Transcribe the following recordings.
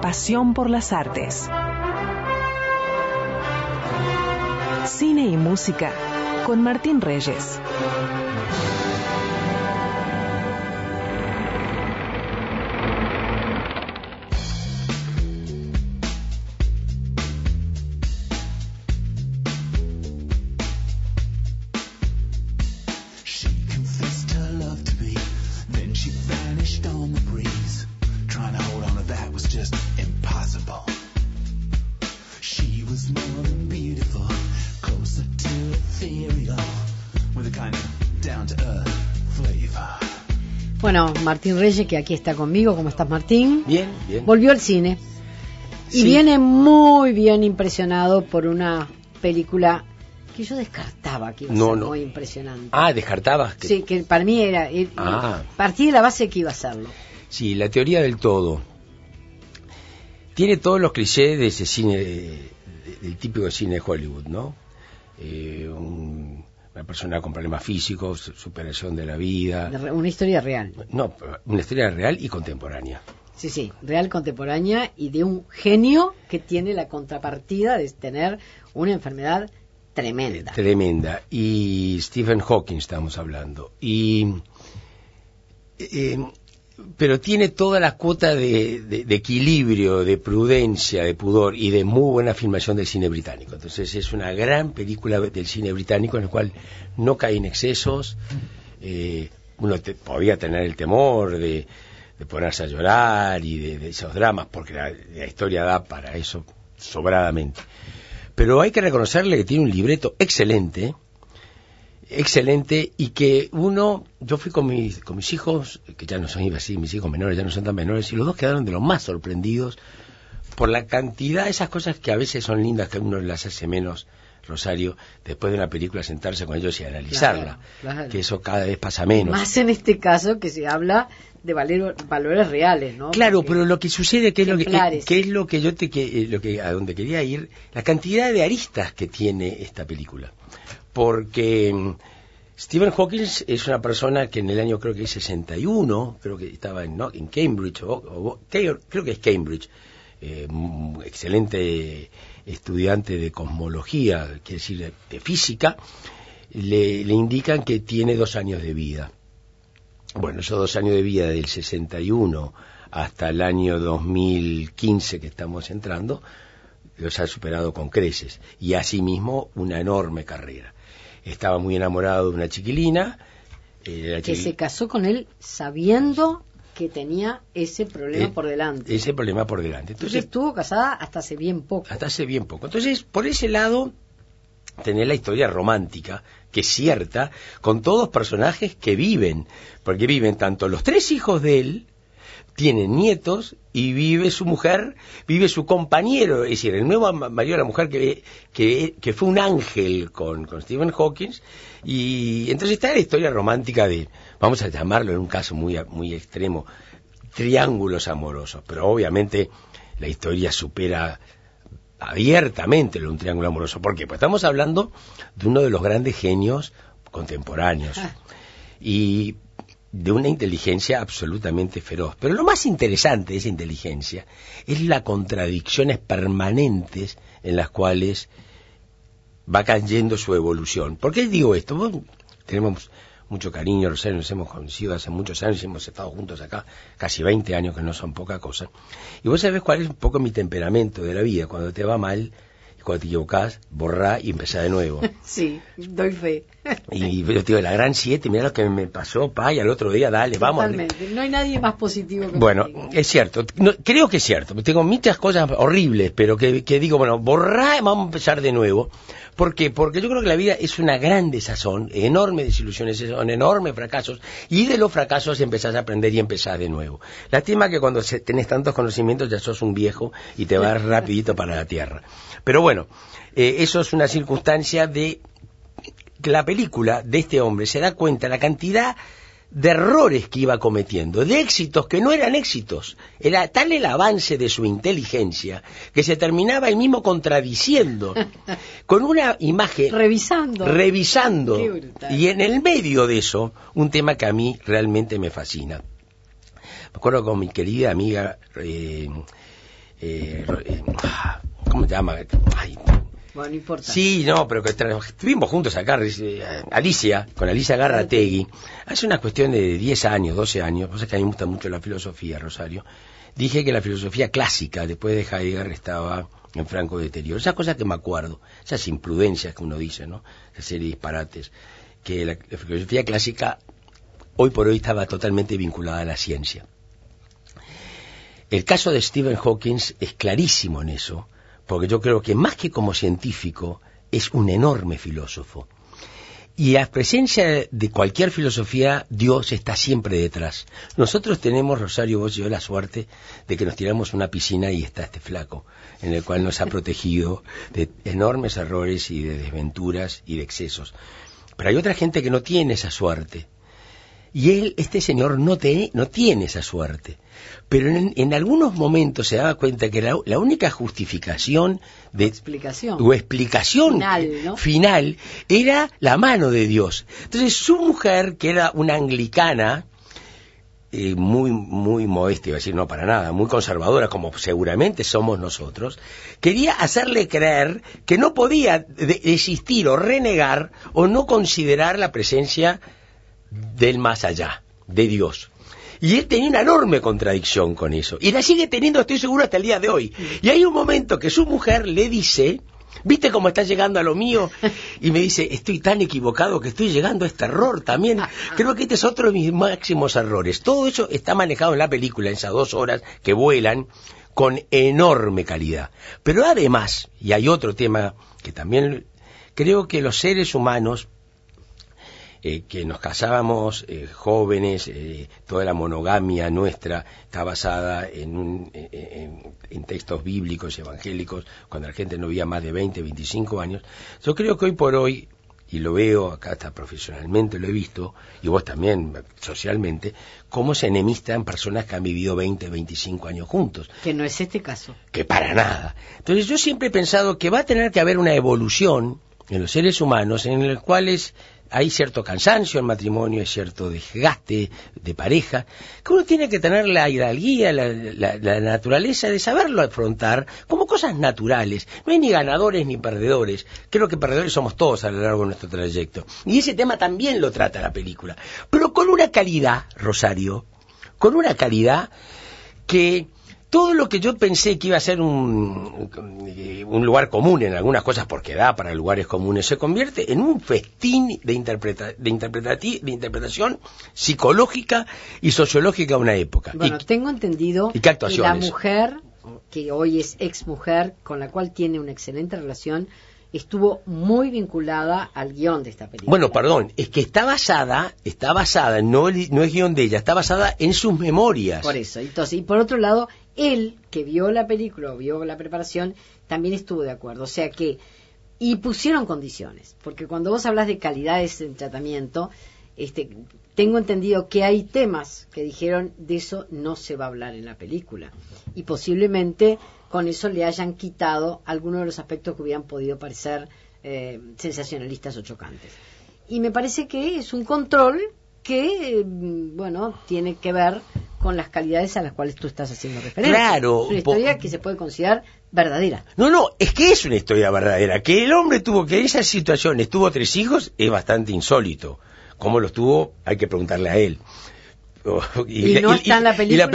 pasión por las artes. Cine y música con Martín Reyes. Bueno, Martín Reyes, que aquí está conmigo. ¿Cómo estás, Martín? Bien, bien. Volvió al cine. Y Sí. viene muy bien impresionado por una película que yo descartaba que iba a ser muy impresionante. Ah, ¿descartabas? Sí, que para mí era... partí de la base que iba a serlo. Sí, la teoría del todo. Tiene todos los clichés de ese cine, del típico cine de Hollywood, ¿no? Una persona con problemas físicos, superación de la vida. Una historia real. No, una historia real y contemporánea. Sí, sí, real, contemporánea y de un genio que tiene la contrapartida de tener una enfermedad tremenda. Tremenda. Y Stephen Hawking estamos hablando. Pero tiene toda la cuota de equilibrio, de prudencia, de pudor y de muy buena filmación del cine británico. Entonces es una gran película del cine británico en la cual no cae en excesos. Uno podía tener el temor de ponerse a llorar y de esos dramas, porque la historia da para eso sobradamente. Pero hay que reconocerle que tiene un libreto excelente, y que yo fui con mis hijos, que ya no son así, mis hijos menores ya no son tan menores, y los dos quedaron de lo más sorprendidos por la cantidad de esas cosas que a veces son lindas, que uno las hace menos, Rosario, después de una película sentarse con ellos y analizarla, claro. Que eso cada vez pasa menos. Más en este caso que se habla de valores reales, ¿no? Claro, porque pero lo que sucede que es lo que yo a donde quería ir, la cantidad de aristas que tiene esta película. Porque Stephen Hawking es una persona que en el año creo que es 61, creo que estaba en Cambridge, creo que es Cambridge, excelente estudiante de cosmología, quiere decir de física, le indican que tiene 2 años de vida. Bueno, esos 2 años de vida del 61 hasta el año 2015 que estamos entrando, los ha superado con creces, y asimismo una enorme carrera. Estaba muy enamorado de una chiquilina. Que se casó con él sabiendo que tenía ese problema por delante. Ese problema por delante. Entonces estuvo casada hasta hace bien poco. Entonces, por ese lado, tenés la historia romántica, que es cierta, con todos personajes que viven. Porque viven tanto los 3 hijos de él, tienen nietos, y vive su mujer, vive su compañero, es decir, el nuevo marido de la mujer que fue un ángel con Stephen Hawking, y entonces está la historia romántica de, vamos a llamarlo en un caso muy, muy extremo, triángulos amorosos, pero obviamente la historia supera abiertamente un triángulo amoroso. ¿Por qué? Pues estamos hablando de uno de los grandes genios contemporáneos, y de una inteligencia absolutamente feroz. Pero lo más interesante de esa inteligencia es las contradicciones permanentes en las cuales va cayendo su evolución. ¿Por qué digo esto? Tenemos mucho cariño, Rosario, nos hemos conocido hace muchos años, hemos estado juntos acá casi 20 años, que no son poca cosa. Y vos sabés cuál es un poco mi temperamento de la vida. Cuando te va mal, cuando te equivocás, borrá y empezá de nuevo. Sí, doy fe. Y yo te digo, la gran 7, mirá lo que me pasó, y al otro día, dale, vamos. Totalmente, no hay nadie más positivo que Bueno, es cierto, creo que es cierto, tengo muchas cosas horribles, pero que digo, bueno, borrá, vamos a empezar de nuevo. ¿Por qué? Porque yo creo que la vida es una gran desazón, enormes desilusiones, son enormes fracasos, y de los fracasos empezás a aprender y empezás de nuevo. Lástima que cuando tenés tantos conocimientos ya sos un viejo y te vas rapidito para la tierra. Pero bueno, eso es una circunstancia de la película de este hombre. Se da cuenta la cantidad de errores que iba cometiendo, de éxitos que no eran éxitos. Era tal el avance de su inteligencia que se terminaba él mismo contradiciendo con una imagen, revisando. Y en el medio de eso, un tema que a mí realmente me fascina. Me acuerdo con mi querida amiga ¿cómo se llama? Ay, bueno, no importa. sí, no, pero que estuvimos juntos acá, con Alicia Garrategui, hace una cuestión de 10 años, 12 años, pues es que a mí me gusta mucho la filosofía, Rosario. Dije que la filosofía clásica, después de Heidegger, estaba en franco deterioro. Esas cosas que me acuerdo, esas imprudencias que uno dice, ¿no? Esa serie de disparates, que la filosofía clásica hoy por hoy estaba totalmente vinculada a la ciencia. El caso de Stephen Hawking es clarísimo en eso, porque yo creo que más que como científico, es un enorme filósofo. Y a presencia de cualquier filosofía, Dios está siempre detrás. Nosotros tenemos, Rosario, vos y yo, la suerte de que nos tiramos una piscina y está este flaco, en el cual nos ha protegido de enormes errores y de desventuras y de excesos. Pero hay otra gente que no tiene esa suerte. Y este señor no tiene esa suerte. Pero en algunos momentos se daba cuenta que la única justificación explicación final, ¿no? Final era la mano de Dios. Entonces su mujer, que era una anglicana, muy modesta, iba a decir, no para nada, muy conservadora, como seguramente somos nosotros, quería hacerle creer que no podía desistir o renegar o no considerar la presencia del más allá, de Dios. Y él tenía una enorme contradicción con eso. Y la sigue teniendo, estoy seguro, hasta el día de hoy. Y hay un momento que su mujer le dice, ¿viste cómo está llegando a lo mío? Y me dice, estoy tan equivocado que estoy llegando a este error también. Creo que este es otro de mis máximos errores. Todo eso está manejado en la película, en esas 2 horas que vuelan, con enorme calidad. Pero además, y hay otro tema que también creo que los seres humanos, que nos casábamos jóvenes, toda la monogamia nuestra está basada en textos bíblicos y evangélicos, cuando la gente no vivía más de 20, 25 años. Yo creo que hoy por hoy, y lo veo acá hasta profesionalmente, lo he visto, y vos también socialmente, cómo se enemistan personas que han vivido 20, 25 años juntos. Que no es este caso. Que para nada. Entonces yo siempre he pensado que va a tener que haber una evolución en los seres humanos en los cuales hay cierto cansancio en matrimonio, hay cierto desgaste de pareja, que uno tiene que tener la hidalguía, la naturaleza de saberlo afrontar como cosas naturales. No hay ni ganadores ni perdedores. Creo que perdedores somos todos a lo largo de nuestro trayecto. Y ese tema también lo trata la película. Pero con una calidad, Rosario, con una calidad que todo lo que yo pensé que iba a ser un lugar común en algunas cosas, porque da para lugares comunes, se convierte en un festín de interpretación psicológica y sociológica de una época. Bueno, tengo entendido que la mujer, que hoy es exmujer, con la cual tiene una excelente relación, estuvo muy vinculada al guión de esta película. Bueno, perdón, es que está basada, no es guión de ella, está basada en sus memorias. Por eso, entonces, y por otro lado, él, que vio la película, vio la preparación, también estuvo de acuerdo, o sea que, y pusieron condiciones, porque cuando vos hablas de calidades en tratamiento, tengo entendido que hay temas que dijeron, de eso no se va a hablar en la película, y posiblemente con eso le hayan quitado algunos de los aspectos que hubieran podido parecer sensacionalistas o chocantes. Y me parece que es un control que, tiene que ver con las calidades a las cuales tú estás haciendo referencia. Claro. Es una historia que se puede considerar verdadera. No, es que es una historia verdadera. Que el hombre que en esa situación tuvo 3 hijos es bastante insólito. ¿Cómo los tuvo? Hay que preguntarle a él. Y no está en la película,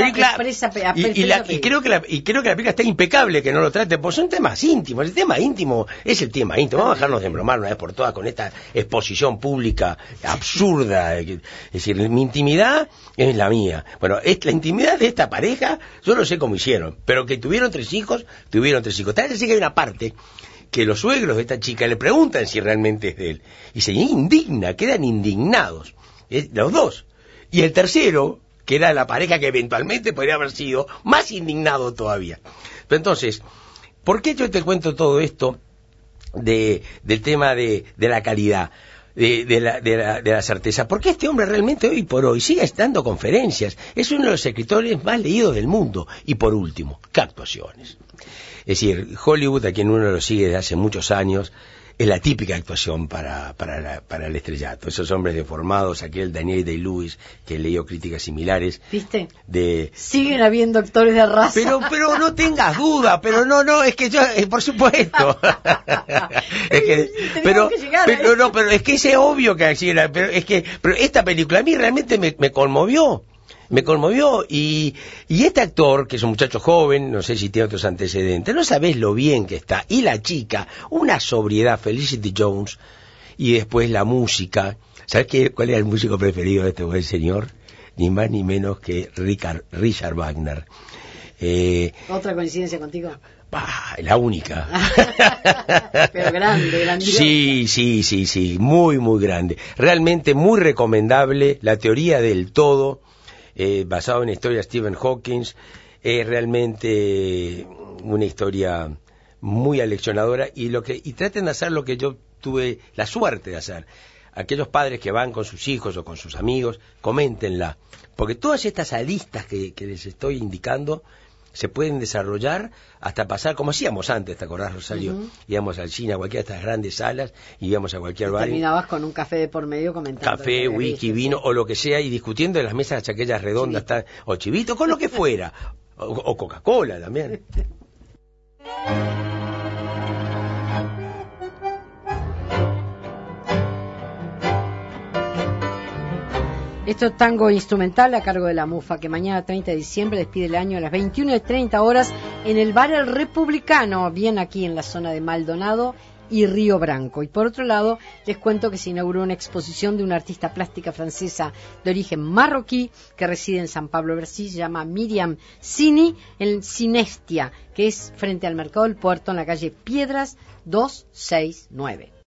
y creo que la película está impecable que no lo trate, porque son temas íntimos. El tema íntimo es el tema íntimo. Vamos a dejarnos de embromar una vez por todas con esta exposición pública absurda. Es decir, mi intimidad es la mía. Bueno, la intimidad de esta pareja, yo no sé cómo hicieron, pero que tuvieron 3 hijos. Tal vez sí que hay una parte que los suegros de esta chica le preguntan si realmente es de él, y se indigna, quedan indignados, los dos. Y el tercero, que era la pareja que eventualmente podría haber sido, más indignado todavía. Pero entonces, ¿por qué yo te cuento todo esto del tema de la calidad, de la certeza? Porque este hombre realmente hoy por hoy sigue dando conferencias. Es uno de los escritores más leídos del mundo. Y por último, ¿qué actuaciones? Es decir, Hollywood, a quien uno lo sigue desde hace muchos años, es la típica actuación para el estrellato. Esos hombres deformados, aquel Daniel Day-Lewis, que leyó críticas similares. ¿Viste? De... Siguen habiendo actores de raza. Pero no tengas duda, pero no, es que yo, por supuesto. Es que, pero es que es obvio que así era, pero esta película a mí realmente me conmovió. Me conmovió y este actor, que es un muchacho joven, no sé si tiene otros antecedentes, no sabés lo bien que está. Y la chica, una sobriedad, Felicity Jones, y después la música. ¿Sabés cuál era el músico preferido de este buen señor? Ni más ni menos que Richard Wagner. ¿Otra coincidencia contigo? La única. Pero grande. Sí, muy, muy grande. Realmente muy recomendable, la teoría del todo. Basado en la historia de Stephen Hawking, es realmente una historia muy aleccionadora y traten de hacer lo que yo tuve la suerte de hacer. Aquellos padres que van con sus hijos o con sus amigos, coméntenla, porque todas estas aristas que les estoy indicando se pueden desarrollar hasta pasar, como hacíamos antes, ¿te acordás, Rosario? Uh-huh. Íbamos al cine, a cualquiera de estas grandes salas, y íbamos a cualquier bar. Terminabas con un café de por medio comentando. Café, whisky, vino, o lo que sea, y discutiendo en las mesas aquellas redondas, o chivito, con lo que fuera. O Coca-Cola también. Esto es Tango Instrumental a cargo de La Mufa, que mañana 30 de diciembre despide el año a las 21:30 en el bar El Republicano, bien aquí en la zona de Maldonado y Río Branco. Y por otro lado, les cuento que se inauguró una exposición de una artista plástica francesa de origen marroquí que reside en San Pablo, Brasil, se llama Miriam Cini, en Cinestia, que es frente al Mercado del Puerto, en la calle Piedras 269.